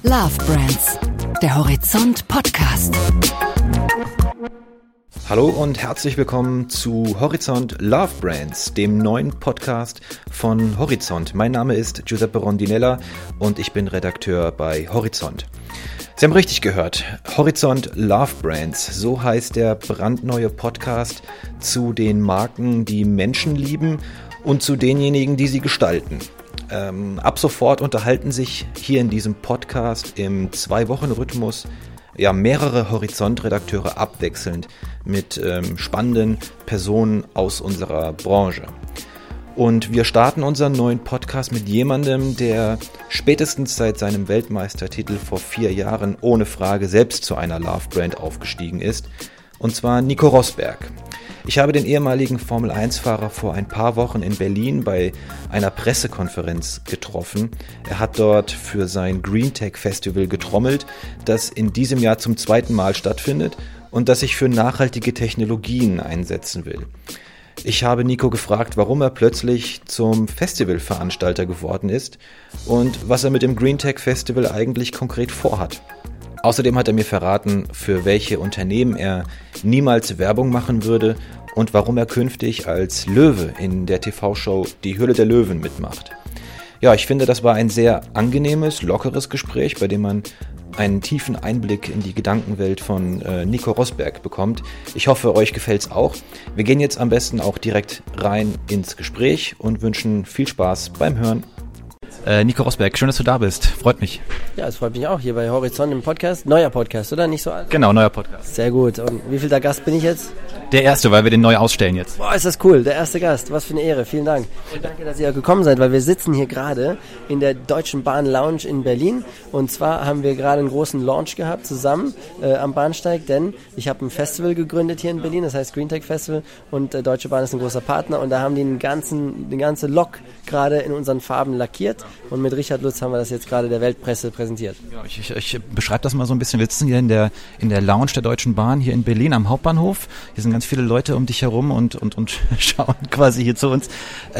Love Brands, der Horizont Podcast. Hallo und herzlich willkommen zu Horizont Love Brands, dem neuen Podcast von Horizont. Mein Name ist Giuseppe Rondinella und ich bin Redakteur bei Horizont. Sie haben richtig gehört, Horizont Love Brands, so heißt der brandneue Podcast zu den Marken, die Menschen lieben und zu denjenigen, die sie gestalten. Ab sofort unterhalten sich hier in diesem Podcast im 2-Wochen-Rhythmus mehrere Horizont-Redakteure abwechselnd mit spannenden Personen aus unserer Branche. Und wir starten unseren neuen Podcast mit jemandem, der spätestens seit seinem Weltmeistertitel vor 4 Jahren ohne Frage selbst zu einer Love-Brand aufgestiegen ist, und zwar Nico Rosberg. Ich habe den ehemaligen Formel-1-Fahrer vor ein paar Wochen in Berlin bei einer Pressekonferenz getroffen. Er hat dort für sein Green Tech Festival getrommelt, das in diesem Jahr zum 2. Mal stattfindet und das sich für nachhaltige Technologien einsetzen will. Ich habe Nico gefragt, warum er plötzlich zum Festivalveranstalter geworden ist und was er mit dem Green Tech Festival eigentlich konkret vorhat. Außerdem hat er mir verraten, für welche Unternehmen er niemals Werbung machen würde und warum er künftig als Löwe in der TV-Show Die Höhle der Löwen mitmacht. Ja, ich finde, das war ein sehr angenehmes, lockeres Gespräch, bei dem man einen tiefen Einblick in die Gedankenwelt von Nico Rosberg bekommt. Ich hoffe, euch gefällt's auch. Wir gehen jetzt am besten auch direkt rein ins Gespräch und wünschen viel Spaß beim Hören. Nico Rosberg, schön, dass du da bist. Freut mich. Ja, es freut mich auch, hier bei Horizont im Podcast. Neuer Podcast, oder? Nicht so alt? Genau, neuer Podcast. Sehr gut. Und wie viel der Gast bin ich jetzt? Der erste, weil wir den neu ausstellen jetzt. Boah, ist das cool. Der erste Gast. Was für eine Ehre. Vielen Dank. Und danke, dass ihr gekommen seid, weil wir sitzen hier gerade in der Deutschen Bahn Lounge in Berlin. Und zwar haben wir gerade einen großen Launch gehabt zusammen am Bahnsteig, denn ich habe ein Festival gegründet hier in Berlin, das heißt Green Tech Festival, und Deutsche Bahn ist ein großer Partner und da haben die die ganze Lok gerade in unseren Farben lackiert. Und mit Richard Lutz haben wir das jetzt gerade der Weltpresse präsentiert. Ja, ich beschreibe das mal so ein bisschen. Wir sitzen hier in der Lounge der Deutschen Bahn hier in Berlin am Hauptbahnhof. Hier sind ganz viele Leute um dich herum und schauen quasi hier zu uns.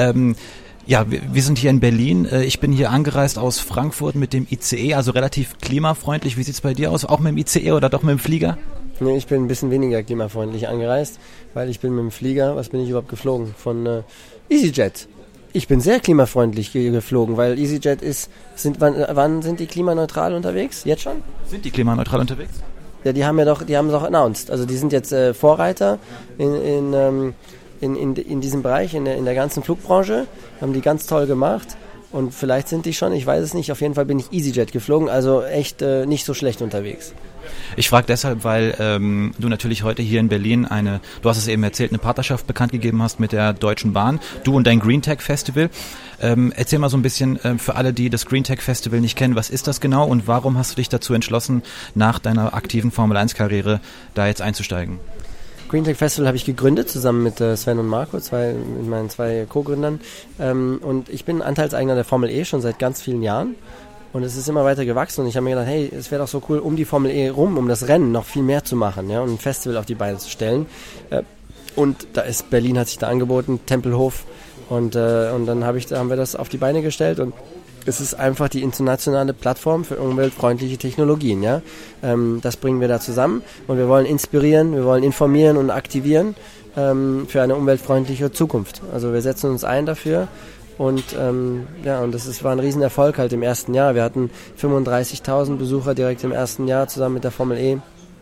Wir sind hier in Berlin. Ich bin hier angereist aus Frankfurt mit dem ICE, also relativ klimafreundlich. Wie sieht's bei dir aus? Auch mit dem ICE oder doch mit dem Flieger? Nee, ich bin ein bisschen weniger klimafreundlich angereist, weil ich bin mit dem Flieger, was bin ich überhaupt geflogen? Von EasyJet. Ich bin sehr klimafreundlich geflogen, weil EasyJet wann sind die klimaneutral unterwegs? Jetzt schon? Sind die klimaneutral unterwegs? Ja, die haben es doch announced. Also die sind jetzt Vorreiter in diesem Bereich, in der ganzen Flugbranche. Haben die ganz toll gemacht. Und vielleicht sind die schon, ich weiß es nicht. Auf jeden Fall bin ich EasyJet geflogen, also echt nicht so schlecht unterwegs. Ich frage deshalb, weil du natürlich heute hier in Berlin du hast es eben erzählt, eine Partnerschaft bekannt gegeben hast mit der Deutschen Bahn, du und dein Green Tech Festival. Erzähl mal so ein bisschen für alle, die das Green Tech Festival nicht kennen, was ist das genau und warum hast du dich dazu entschlossen, nach deiner aktiven Formel-1-Karriere da jetzt einzusteigen? Green Tech Festival habe ich gegründet, zusammen mit Sven und Marco, mit meinen 2 Co-Gründern. Und ich bin Anteilseigner der Formel E schon seit ganz vielen Jahren. Und es ist immer weiter gewachsen und ich habe mir gedacht, hey, es wäre doch so cool, um die Formel E rum, um das Rennen noch viel mehr zu machen, ja, und ein Festival auf die Beine zu stellen. Und Berlin hat sich da angeboten, Tempelhof, und dann haben wir das auf die Beine gestellt und es ist einfach die internationale Plattform für umweltfreundliche Technologien, ja. Das bringen wir da zusammen und wir wollen inspirieren, wir wollen informieren und aktivieren für eine umweltfreundliche Zukunft. Also wir setzen uns ein dafür. Und war ein Riesenerfolg halt im ersten Jahr. Wir hatten 35.000 Besucher direkt im ersten Jahr zusammen mit der Formel E.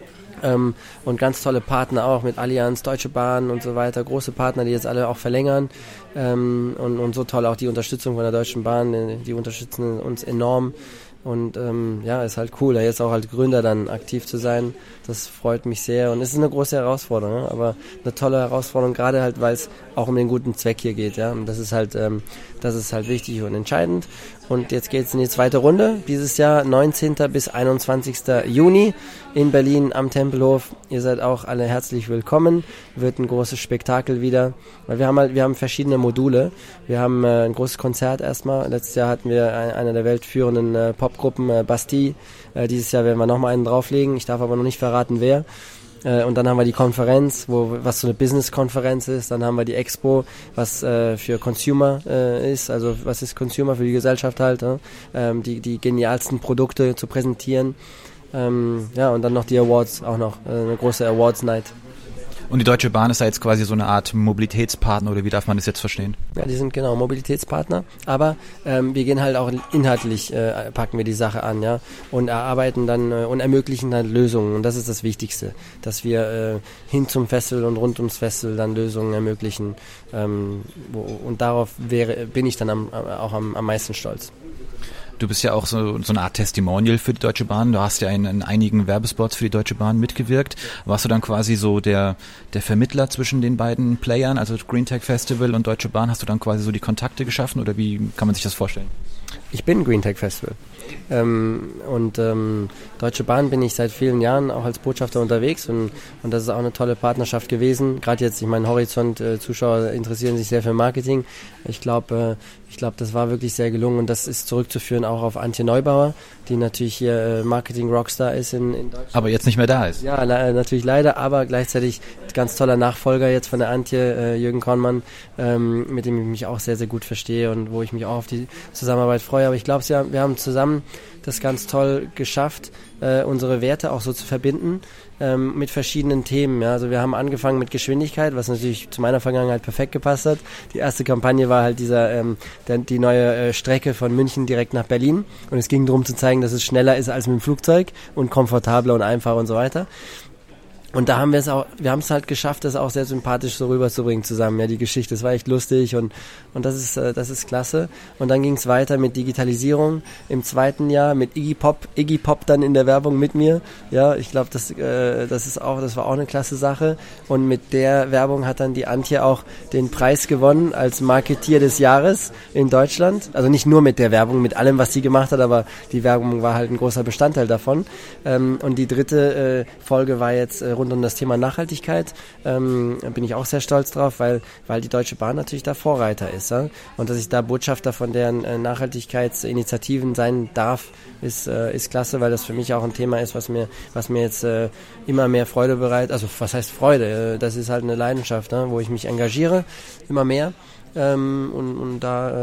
Und ganz tolle Partner auch mit Allianz, Deutsche Bahn und so weiter. Große Partner, die jetzt alle auch verlängern. Und so toll auch die Unterstützung von der Deutschen Bahn. Die unterstützen uns enorm. Und ist halt cool, da jetzt auch als Gründer dann aktiv zu sein. Das freut mich sehr. Und es ist eine große Herausforderung, aber eine tolle Herausforderung, gerade halt, weil es auch um den guten Zweck hier geht. Ja? Und das ist halt wichtig und entscheidend. Und jetzt geht es in die zweite Runde. Dieses Jahr 19. bis 21. Juni in Berlin am Tempelhof. Ihr seid auch alle herzlich willkommen. Wird ein großes Spektakel wieder. Weil wir haben verschiedene Module. Wir haben ein großes Konzert erstmal. Letztes Jahr hatten wir eine der weltführenden Popgruppen, Bastille. Dieses Jahr werden wir nochmal einen drauflegen. Ich darf aber noch nicht verraten, wer. Und dann haben wir die Konferenz, was so eine Business-Konferenz ist. Dann haben wir die Expo, was für Consumer ist. Also was ist Consumer für die Gesellschaft halt, die genialsten Produkte zu präsentieren. Und dann noch die Awards, auch noch eine große Awards-Night. Und die Deutsche Bahn ist da jetzt quasi so eine Art Mobilitätspartner, oder wie darf man das jetzt verstehen? Ja, die sind genau Mobilitätspartner, aber wir gehen halt auch inhaltlich, packen wir die Sache an, ja, und erarbeiten dann und ermöglichen dann Lösungen, und das ist das Wichtigste, dass wir hin zum Festival und rund ums Festival dann Lösungen ermöglichen, und darauf bin ich dann auch am meisten stolz. Du bist ja auch so eine Art Testimonial für die Deutsche Bahn. Du hast ja in einigen Werbespots für die Deutsche Bahn mitgewirkt. Warst du dann quasi so der Vermittler zwischen den beiden Playern, also Green Tech Festival und Deutsche Bahn? Hast du dann quasi so die Kontakte geschaffen, oder wie kann man sich das vorstellen? Ich bin Green Tech Festival. Deutsche Bahn bin ich seit vielen Jahren auch als Botschafter unterwegs, und das ist auch eine tolle Partnerschaft gewesen. Gerade jetzt, ich meine, Horizont-Zuschauer interessieren sich sehr für Marketing. Ich glaube, das war wirklich sehr gelungen, und das ist zurückzuführen auch auf Antje Neubauer, die natürlich hier Marketing-Rockstar ist in Deutschland. Aber jetzt nicht mehr da ist. Ja, natürlich leider, aber gleichzeitig ganz toller Nachfolger jetzt von der Antje, Jürgen Kornmann, mit dem ich mich auch sehr, sehr gut verstehe und wo ich mich auch auf die Zusammenarbeit freue. Aber ich glaube, wir haben zusammen das ganz toll geschafft, unsere Werte auch so zu verbinden mit verschiedenen Themen. Ja. Also wir haben angefangen mit Geschwindigkeit, was natürlich zu meiner Vergangenheit perfekt gepasst hat. Die erste Kampagne war halt die neue Strecke von München direkt nach Berlin, und es ging darum zu zeigen, dass es schneller ist als mit dem Flugzeug und komfortabler und einfacher und so weiter. Und da haben wir es halt geschafft, das auch sehr sympathisch so rüberzubringen zusammen, ja, die Geschichte. Das war echt lustig, und das ist klasse. Und dann ging es weiter mit Digitalisierung im zweiten Jahr, mit Iggy Pop dann in der Werbung mit mir. Ja, ich glaube, das war auch eine klasse Sache. Und mit der Werbung hat dann die Antje auch den Preis gewonnen als Marketier des Jahres in Deutschland. Also nicht nur mit der Werbung, mit allem, was sie gemacht hat, aber die Werbung war halt ein großer Bestandteil davon. Und die dritte Folge war jetzt rund um das Thema Nachhaltigkeit. Bin ich auch sehr stolz drauf, weil die Deutsche Bahn natürlich da Vorreiter ist. Ja? Und dass ich da Botschafter von deren Nachhaltigkeitsinitiativen sein darf, ist klasse, weil das für mich auch ein Thema ist, was mir jetzt immer mehr Freude bereitet. Also was heißt Freude? Das ist halt eine Leidenschaft, ne? Wo ich mich engagiere, immer mehr. Und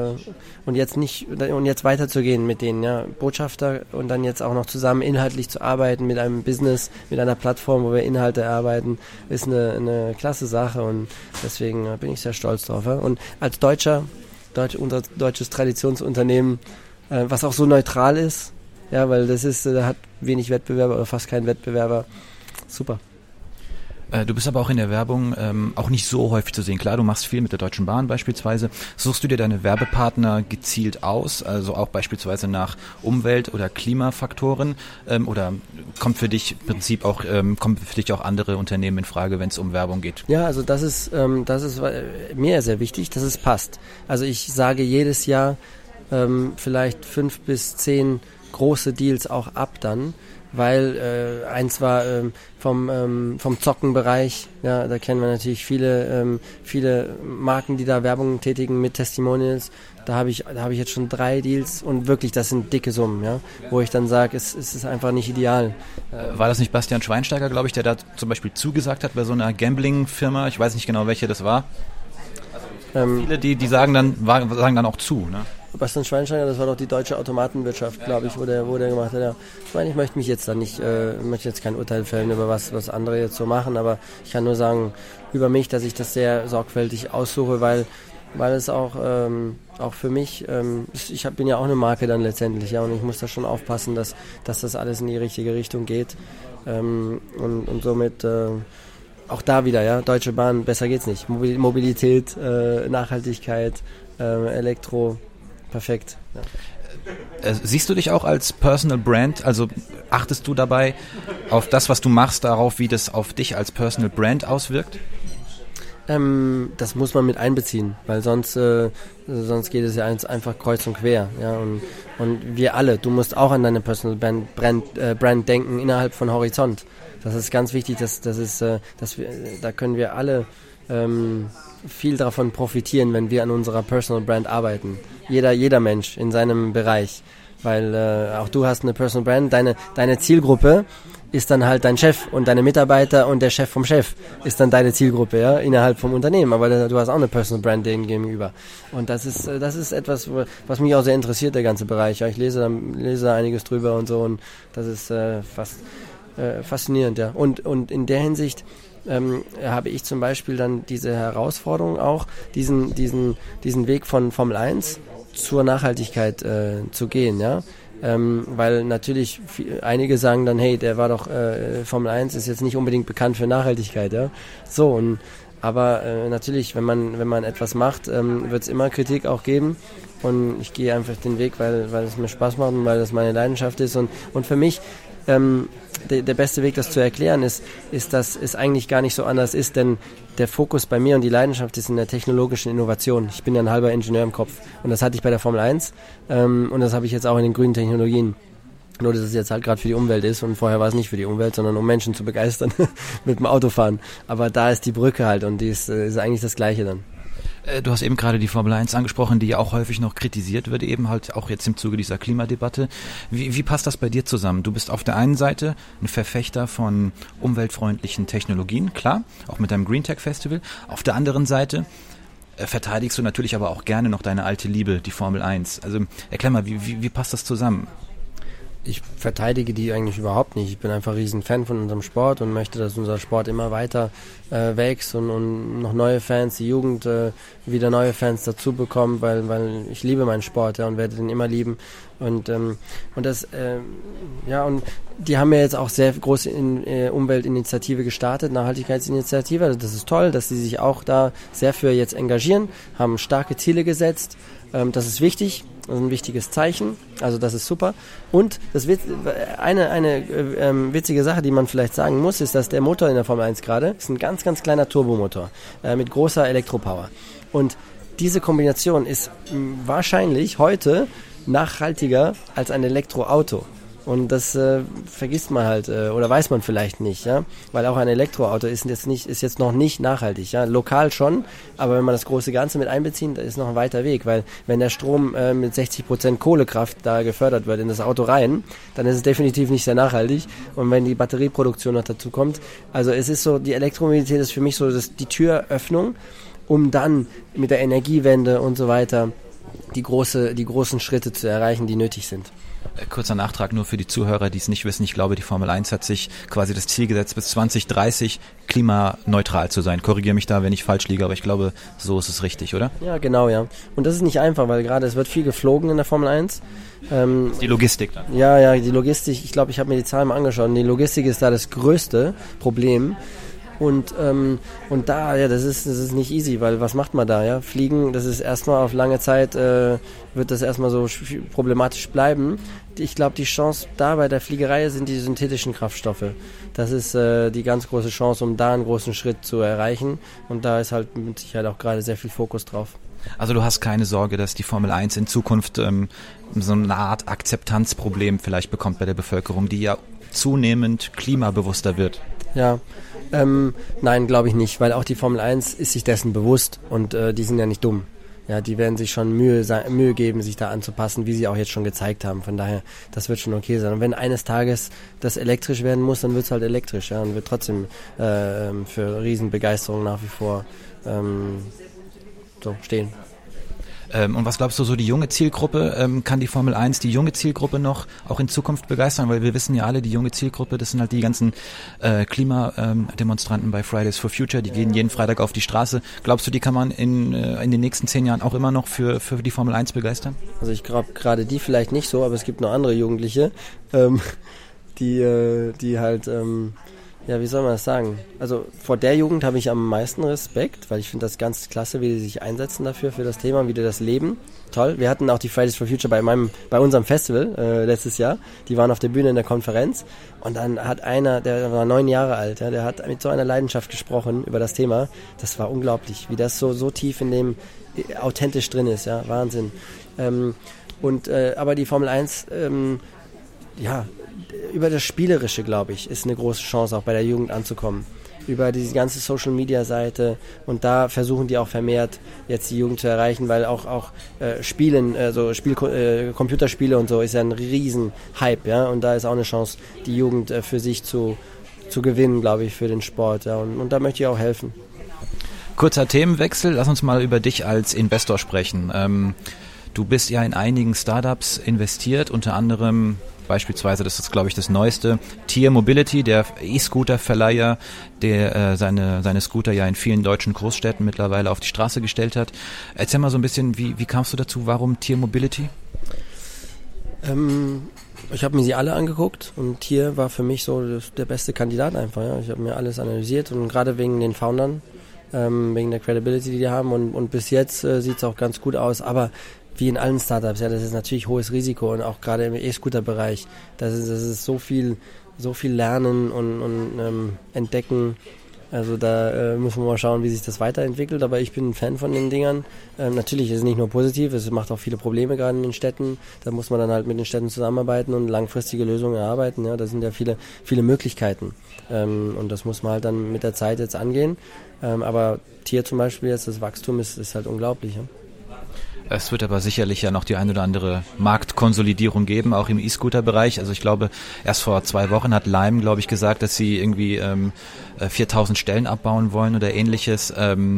jetzt weiterzugehen mit denen, ja, Botschafter, und dann jetzt auch noch zusammen inhaltlich zu arbeiten mit einem Business, mit einer Plattform, wo wir Inhalte erarbeiten, ist eine klasse Sache, und deswegen bin ich sehr stolz drauf. Ja. Und als unser deutsches Traditionsunternehmen, was auch so neutral ist, ja, weil da hat wenig Wettbewerber oder fast keinen Wettbewerber, super. Du bist aber auch in der Werbung auch nicht so häufig zu sehen. Klar, du machst viel mit der Deutschen Bahn beispielsweise. Suchst du dir deine Werbepartner gezielt aus, also auch beispielsweise nach Umwelt- oder Klimafaktoren? Oder kommen für dich auch andere Unternehmen in Frage, wenn es um Werbung geht? Ja, also das ist mir sehr wichtig, dass es passt. Also ich sage jedes Jahr vielleicht 5 bis 10 große Deals auch ab dann, weil eins war vom Zockenbereich, ja, da kennen wir natürlich viele Marken, die da Werbung tätigen mit Testimonials. Da habe ich jetzt schon 3 Deals, und wirklich, das sind dicke Summen, ja, wo ich dann sage, es ist einfach nicht ideal. War das nicht Bastian Schweinsteiger, glaube ich, der da zum Beispiel zugesagt hat bei so einer Gambling-Firma? Ich weiß nicht genau, welche das war. Viele, die sagen dann auch zu, ne? Bastian Schweinsteiger, das war doch die deutsche Automatenwirtschaft, glaube ich, wo der gemacht hat. Ja. Ich meine, ich möchte jetzt kein Urteil fällen über was andere jetzt so machen, aber ich kann nur sagen über mich, dass ich das sehr sorgfältig aussuche, weil es auch für mich, bin ja auch eine Marke dann letztendlich, ja, und ich muss da schon aufpassen, dass das alles in die richtige Richtung geht, und somit auch da wieder, ja, Deutsche Bahn, besser geht's nicht. Mobilität, Nachhaltigkeit, Elektro, perfekt. Ja. Siehst du dich auch als Personal Brand? Also achtest du dabei auf das, was du machst, darauf, wie das auf dich als Personal Brand auswirkt? Das muss man mit einbeziehen, weil sonst geht es ja einfach kreuz und quer. Ja? Und wir alle, du musst auch an deine Personal Brand denken innerhalb von Horizont. Das ist ganz wichtig, da können wir alle viel davon profitieren, wenn wir an unserer Personal Brand arbeiten. Jeder Mensch in seinem Bereich, weil auch du hast eine Personal Brand, deine Zielgruppe ist dann halt dein Chef und deine Mitarbeiter und der Chef vom Chef ist dann deine Zielgruppe, ja, innerhalb vom Unternehmen. Aber du hast auch eine Personal Brand denen gegenüber. Und das ist etwas, was mich auch sehr interessiert, der ganze Bereich. Ja, ich lese da einiges drüber und so und das ist fast faszinierend, ja. Und in der Hinsicht habe ich zum Beispiel dann diese Herausforderung auch, diesen Weg von Formel 1 zur Nachhaltigkeit zu gehen, ja. Weil natürlich einige sagen dann, hey, der war doch Formel 1 ist jetzt nicht unbedingt bekannt für Nachhaltigkeit, ja. So, aber natürlich, wenn man etwas macht, wird es immer Kritik auch geben. Und ich gehe einfach den Weg, weil es mir Spaß macht und weil das meine Leidenschaft ist. Und für mich der beste Weg, das zu erklären, ist, dass es eigentlich gar nicht so anders ist, denn der Fokus bei mir und die Leidenschaft ist in der technologischen Innovation. Ich bin ja ein halber Ingenieur im Kopf und das hatte ich bei der Formel 1 und das habe ich jetzt auch in den grünen Technologien. Nur, dass es jetzt halt gerade für die Umwelt ist und vorher war es nicht für die Umwelt, sondern um Menschen zu begeistern mit dem Autofahren. Aber da ist die Brücke halt und die ist eigentlich das Gleiche dann. Du hast eben gerade die Formel 1 angesprochen, die ja auch häufig noch kritisiert wird, eben halt auch jetzt im Zuge dieser Klimadebatte. Wie passt das bei dir zusammen? Du bist auf der einen Seite ein Verfechter von umweltfreundlichen Technologien, klar, auch mit deinem Green Tech Festival. Auf der anderen Seite verteidigst du natürlich aber auch gerne noch deine alte Liebe, die Formel 1. Also erklär mal, wie passt das zusammen? Ich verteidige die eigentlich überhaupt nicht. Ich bin einfach ein riesen Fan von unserem Sport und möchte, dass unser Sport immer weiter wächst und noch neue Fans, die Jugend wieder neue Fans dazu bekommt, weil ich liebe meinen Sport, ja, und werde den immer lieben. Und das, und die haben ja jetzt auch sehr große Umweltinitiative gestartet, Nachhaltigkeitsinitiative. Also das ist toll, dass sie sich auch da sehr für jetzt engagieren, haben starke Ziele gesetzt. Das ist wichtig, das ist ein wichtiges Zeichen, also das ist super. Und das eine witzige Sache, die man vielleicht sagen muss, ist, dass der Motor in der Formel 1 gerade ist ein ganz, ganz kleiner Turbomotor mit großer Elektropower. Und diese Kombination ist wahrscheinlich heute nachhaltiger als ein Elektroauto. Und das vergisst man halt oder weiß man vielleicht nicht, ja, weil auch ein Elektroauto ist jetzt noch nicht nachhaltig, ja, lokal schon, aber wenn man das große Ganze mit einbezieht, da ist noch ein weiter Weg, weil wenn der Strom mit 60% Kohlekraft da gefördert wird in das Auto rein, dann ist es definitiv nicht sehr nachhaltig und wenn die Batterieproduktion noch dazu kommt, also es ist so, die Elektromobilität ist für mich so die Türöffnung, um dann mit der Energiewende und so weiter die großen Schritte zu erreichen, die nötig sind. Kurzer Nachtrag nur für die Zuhörer, die es nicht wissen. Ich glaube, die Formel 1 hat sich quasi das Ziel gesetzt, bis 2030 klimaneutral zu sein. Korrigiere mich da, wenn ich falsch liege, aber ich glaube, so ist es richtig, oder? Ja, genau, ja. Und das ist nicht einfach, weil gerade es wird viel geflogen in der Formel 1. Die Logistik dann. Ja, die Logistik, ich glaube, ich habe mir die Zahlen mal angeschaut. Und die Logistik ist da das größte Problem. Und da, ja, das ist nicht easy, weil was macht man da, ja? Fliegen, das ist erstmal auf lange Zeit, wird das erstmal so problematisch bleiben. Ich glaube, die Chance da bei der Fliegerei sind die synthetischen Kraftstoffe. Das ist die ganz große Chance, um da einen großen Schritt zu erreichen. Und da ist halt mit Sicherheit auch gerade sehr viel Fokus drauf. Also du hast keine Sorge, dass die Formel 1 in Zukunft so eine Art Akzeptanzproblem vielleicht bekommt bei der Bevölkerung, die ja zunehmend klimabewusster wird? Ja, nein, glaube ich nicht, weil auch die Formel 1 ist sich dessen bewusst und die sind ja nicht dumm. Ja, die werden sich schon Mühe geben, sich da anzupassen, wie sie auch jetzt schon gezeigt haben. Von daher, das wird schon okay sein. Und wenn eines Tages das elektrisch werden muss, dann wird es halt elektrisch, ja, und wird trotzdem für Riesenbegeisterung nach wie vor so stehen. Und was glaubst du, so die junge Zielgruppe, kann die Formel 1 die junge Zielgruppe noch auch in Zukunft begeistern? Weil wir wissen ja alle, die junge Zielgruppe, das sind halt die ganzen Klimademonstranten bei Fridays for Future, die gehen jeden Freitag auf die Straße. Glaubst du, die kann man in den nächsten 10 Jahren auch immer noch für die Formel 1 begeistern? Also ich glaube gerade die vielleicht nicht so, aber es gibt noch andere Jugendliche, die halt... ja, wie soll man das sagen? Also vor der Jugend habe ich am meisten Respekt, weil ich finde das ganz klasse, wie die sich einsetzen dafür, für das Thema, wie die das leben. Toll. Wir hatten auch die Fridays for Future bei unserem Festival letztes Jahr. Die waren auf der Bühne in der Konferenz und dann hat einer, der war 9 Jahre alt, ja, der hat mit so einer Leidenschaft gesprochen über das Thema. Das war unglaublich, wie das so tief in dem authentisch drin ist, ja, Wahnsinn. Aber die Formel 1, über das Spielerische, glaube ich, ist eine große Chance, auch bei der Jugend anzukommen. über diese ganze Social-Media-Seite und da versuchen die auch vermehrt jetzt die Jugend zu erreichen, weil auch Spielen, Computerspiele und so ist ja ein riesen Hype, ja, und da ist auch eine Chance, die Jugend für sich zu gewinnen, glaube ich, für den Sport, ja, und da möchte ich auch helfen. Kurzer Themenwechsel, lass uns mal über dich als Investor sprechen. Du bist ja in einigen Startups investiert, unter anderem beispielsweise, das ist glaube ich das Neueste, Tier Mobility, der E-Scooter-Verleiher, der seine Scooter ja in vielen deutschen Großstädten mittlerweile auf die Straße gestellt hat. Erzähl mal so ein bisschen, wie kamst du dazu, warum Tier Mobility? Ich habe mir sie alle angeguckt und Tier war für mich so der beste Kandidat einfach. Ja. Ich habe mir alles analysiert und gerade wegen den Foundern, wegen der Credibility, die die haben und bis jetzt sieht es auch ganz gut aus, aber wie in allen Startups, ja, das ist natürlich hohes Risiko und auch gerade im E-Scooter-Bereich, das ist so viel Lernen und Entdecken. Also da müssen wir mal schauen, wie sich das weiterentwickelt, aber ich bin ein Fan von den Dingern. Natürlich ist es nicht nur positiv, es macht auch viele Probleme gerade in den Städten. Da muss man dann halt mit den Städten zusammenarbeiten und langfristige Lösungen erarbeiten. Ja, da sind ja viele Möglichkeiten und das muss man halt dann mit der Zeit jetzt angehen. Aber Tier zum Beispiel jetzt, das Wachstum ist halt unglaublich. Ja. Es wird aber sicherlich ja noch die ein oder andere Marktkonsolidierung geben, auch im E-Scooter-Bereich. Also ich glaube, erst vor 2 Wochen hat Lime, glaube ich, gesagt, dass sie irgendwie 4.000 Stellen abbauen wollen oder ähnliches.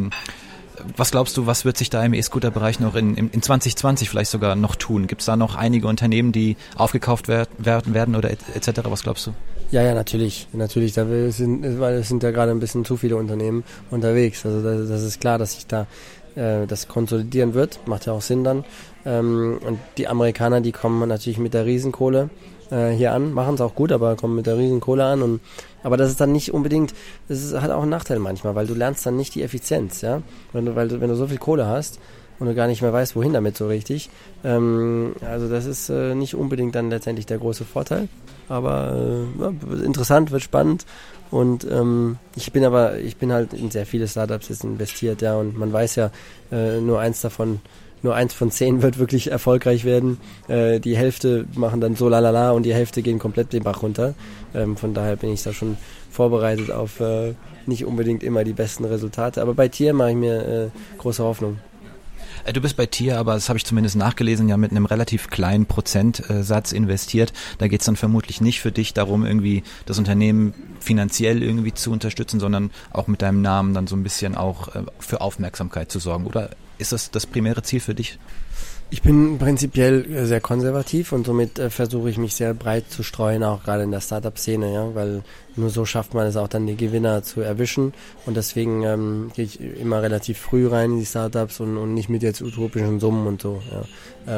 Was glaubst du, was wird sich da im E-Scooter-Bereich noch in 2020 vielleicht sogar noch tun? Gibt es da noch einige Unternehmen, die aufgekauft werden oder etc.? Was glaubst du? Ja, natürlich. Weil es sind ja gerade ein bisschen zu viele Unternehmen unterwegs. Also das ist klar, dass sich da das konsolidieren wird, macht ja auch Sinn dann. Und die Amerikaner, die kommen natürlich mit der Riesenkohle hier an, machen es auch gut, aber kommen mit der Riesenkohle an. Aber das ist dann nicht unbedingt, hat auch einen Nachteil manchmal, weil du lernst dann nicht die Effizienz, ja. Wenn du so viel Kohle hast und du gar nicht mehr weißt, wohin damit so richtig. Also das ist nicht unbedingt dann letztendlich der große Vorteil. Aber interessant, wird spannend. Und ich bin halt in sehr viele Startups jetzt investiert, ja, und man weiß ja, nur eins von 10 wird wirklich erfolgreich werden. Die Hälfte machen dann so lalala und die Hälfte gehen komplett den Bach runter. Von daher bin ich da schon vorbereitet auf nicht unbedingt immer die besten Resultate. Aber bei Tier mache ich mir große Hoffnung. Du bist bei Tier, aber das habe ich zumindest nachgelesen, ja mit einem relativ kleinen Prozentsatz investiert. Da geht es dann vermutlich nicht für dich darum, irgendwie das Unternehmen finanziell irgendwie zu unterstützen, sondern auch mit deinem Namen dann so ein bisschen auch für Aufmerksamkeit zu sorgen. Oder ist das primäre Ziel für dich? Ich bin prinzipiell sehr konservativ und somit versuche ich mich sehr breit zu streuen, auch gerade in der Startup-Szene, ja, weil nur so schafft man es auch dann, die Gewinner zu erwischen und deswegen gehe ich immer relativ früh rein in die Startups und nicht mit jetzt utopischen Summen und so, ja.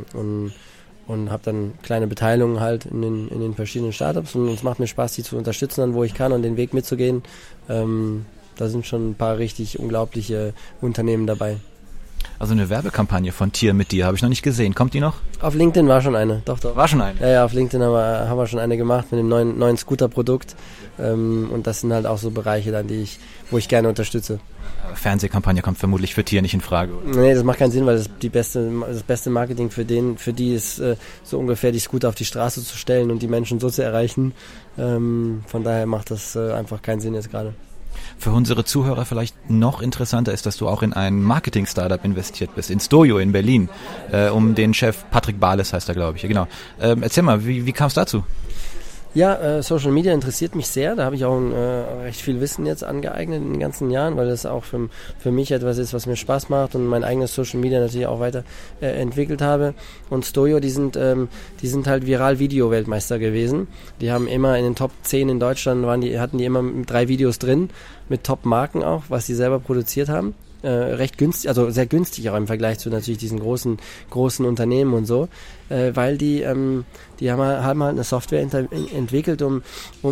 Und habe dann kleine Beteiligungen halt in den verschiedenen Startups und es macht mir Spaß, die zu unterstützen, dann wo ich kann und den Weg mitzugehen. Da sind schon ein paar richtig unglaubliche Unternehmen dabei. Also eine Werbekampagne von Tier mit dir habe ich noch nicht gesehen. Kommt die noch? Auf LinkedIn war schon eine. Doch. War schon eine? Ja, auf LinkedIn haben wir schon eine gemacht mit dem neuen Scooter-Produkt. Und das sind halt auch so Bereiche dann, wo ich gerne unterstütze. Fernsehkampagne kommt vermutlich für Tier nicht in Frage, oder? Nee, das macht keinen Sinn, weil das beste Marketing für die ist so ungefähr die Scooter auf die Straße zu stellen und die Menschen so zu erreichen. Von daher macht das einfach keinen Sinn jetzt gerade. Für unsere Zuhörer vielleicht noch interessanter ist, dass du auch in ein Marketing-Startup investiert bist, in Stojo in Berlin, um den Chef Patrick Bales heißt er, glaube ich. Ja, genau. Erzähl mal, wie kam es dazu? Ja, Social Media interessiert mich sehr. Da habe ich auch recht viel Wissen jetzt angeeignet in den ganzen Jahren, weil das auch für mich etwas ist, was mir Spaß macht und mein eigenes Social Media natürlich auch weiter entwickelt habe. Und Stojo, die sind halt Viral-Video-Weltmeister gewesen. Die haben immer in den Top 10 in Deutschland hatten die immer 3 Videos drin, mit Top-Marken auch, was sie selber produziert haben. Recht günstig, also sehr günstig auch im Vergleich zu natürlich diesen großen Unternehmen und so, weil die haben halt eine Software entwickelt, um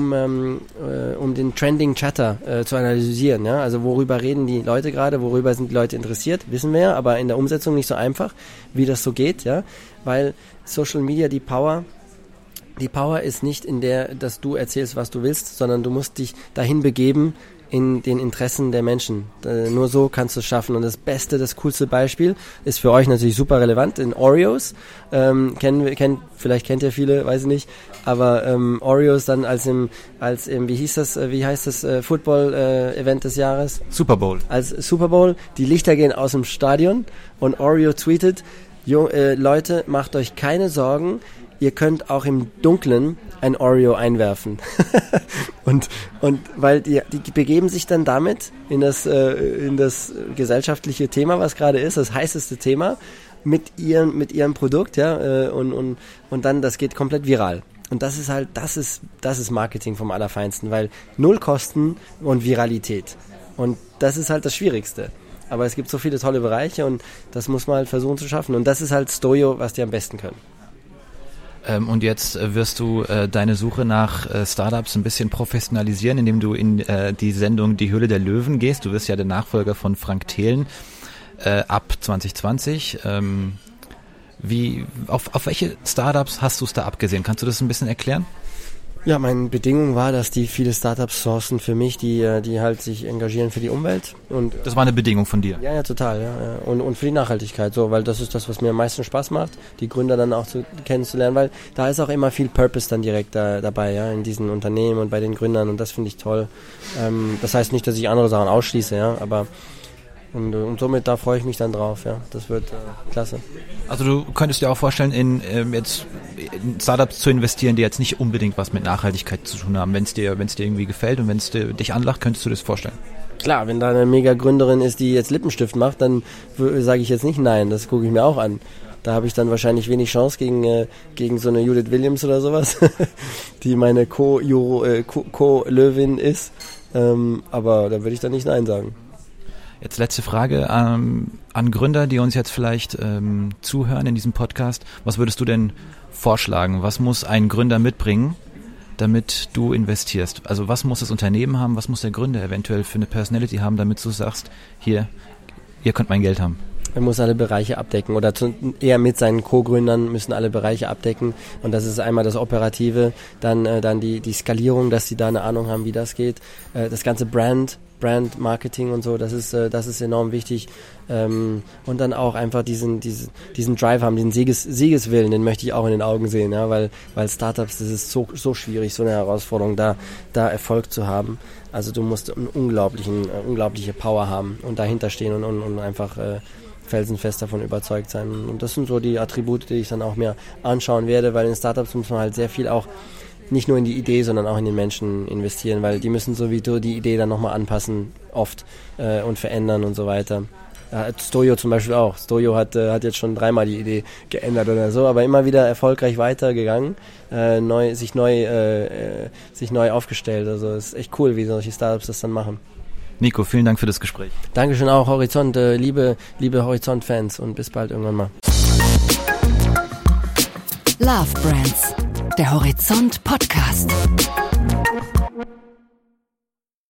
den Trending Chatter zu analysieren, ja, also worüber reden die Leute gerade, worüber sind die Leute interessiert, wissen wir ja, aber in der Umsetzung nicht so einfach, wie das so geht, ja, weil Social Media die Power ist nicht in der, dass du erzählst, was du willst, sondern du musst dich dahin begeben, in den Interessen der Menschen. Nur so kannst du es schaffen. Und das coolste Beispiel ist für euch natürlich super relevant in Oreos. Vielleicht kennt ihr viele, weiß ich nicht. Aber Oreos dann wie heißt das Football-Event des Jahres? Super Bowl. Als Super Bowl. Die Lichter gehen aus dem Stadion und Oreo tweetet, Leute, macht euch keine Sorgen, ihr könnt auch im Dunkeln ein Oreo einwerfen. und weil die begeben sich dann damit in das gesellschaftliche Thema, was gerade ist, das heißeste Thema, mit ihrem Produkt, ja, und dann, das geht komplett viral. Und das ist Marketing vom Allerfeinsten, weil null Kosten und Viralität. Und das ist halt das Schwierigste. Aber es gibt so viele tolle Bereiche und das muss man halt versuchen zu schaffen. Und das ist halt Stojo, was die am besten können. Und jetzt wirst du deine Suche nach Startups ein bisschen professionalisieren, indem du in die Sendung Die Höhle der Löwen gehst. Du wirst ja der Nachfolger von Frank Thelen ab 2020. Auf welche Startups hast du es da abgesehen? Kannst du das ein bisschen erklären? Ja, meine Bedingung war, dass die viele Startups sourcen für mich, die halt sich engagieren für die Umwelt. Und das war eine Bedingung von dir? Ja, total. Ja. Und für die Nachhaltigkeit, so, weil das ist das, was mir am meisten Spaß macht, die Gründer dann auch kennenzulernen, weil da ist auch immer viel Purpose dann direkt dabei, ja, in diesen Unternehmen und bei den Gründern und das finde ich toll. Das heißt nicht, dass ich andere Sachen ausschließe, ja, aber und somit, da freue ich mich dann drauf, ja. Das wird klasse. Also du könntest dir auch vorstellen, in Startups zu investieren, die jetzt nicht unbedingt was mit Nachhaltigkeit zu tun haben. Wenn es dir irgendwie gefällt und wenn es dich anlacht, könntest du das vorstellen? Klar, wenn da eine Mega-Gründerin ist, die jetzt Lippenstift macht, dann sage ich jetzt nicht nein, das gucke ich mir auch an. Da habe ich dann wahrscheinlich wenig Chance gegen so eine Judith Williams oder sowas, die meine Co-Löwin ist. Aber da würde ich dann nicht nein sagen. Jetzt letzte Frage an Gründer, die uns jetzt vielleicht zuhören in diesem Podcast. Was würdest du denn vorschlagen? Was muss ein Gründer mitbringen, damit du investierst? Also was muss das Unternehmen haben? Was muss der Gründer eventuell für eine Personality haben, damit du sagst, hier, ihr könnt mein Geld haben? Er muss alle Bereiche abdecken oder eher mit seinen Co-Gründern müssen alle Bereiche abdecken und das ist einmal das Operative, dann die Skalierung, dass sie da eine Ahnung haben, wie das geht, das ganze Brand Marketing und so, das ist enorm wichtig und dann auch einfach diesen Drive haben, den Siegeswillen, den möchte ich auch in den Augen sehen, ja, weil Startups, das ist so schwierig, so eine Herausforderung, da Erfolg zu haben. Also du musst eine unglaubliche Power haben und dahinter stehen und einfach felsenfest davon überzeugt sein. Und das sind so die Attribute, die ich dann auch mir anschauen werde, weil in Startups muss man halt sehr viel auch nicht nur in die Idee, sondern auch in den Menschen investieren, weil die müssen sowieso die Idee dann nochmal anpassen, oft und verändern und so weiter. Stojo zum Beispiel auch. Stojo hat jetzt schon 3-mal die Idee geändert oder so, aber immer wieder erfolgreich weitergegangen, sich neu aufgestellt. Also es ist echt cool, wie solche Startups das dann machen. Nico, vielen Dank für das Gespräch. Dankeschön auch, Horizont, liebe Horizont-Fans und bis bald irgendwann mal. Love Brands, der Horizont Podcast.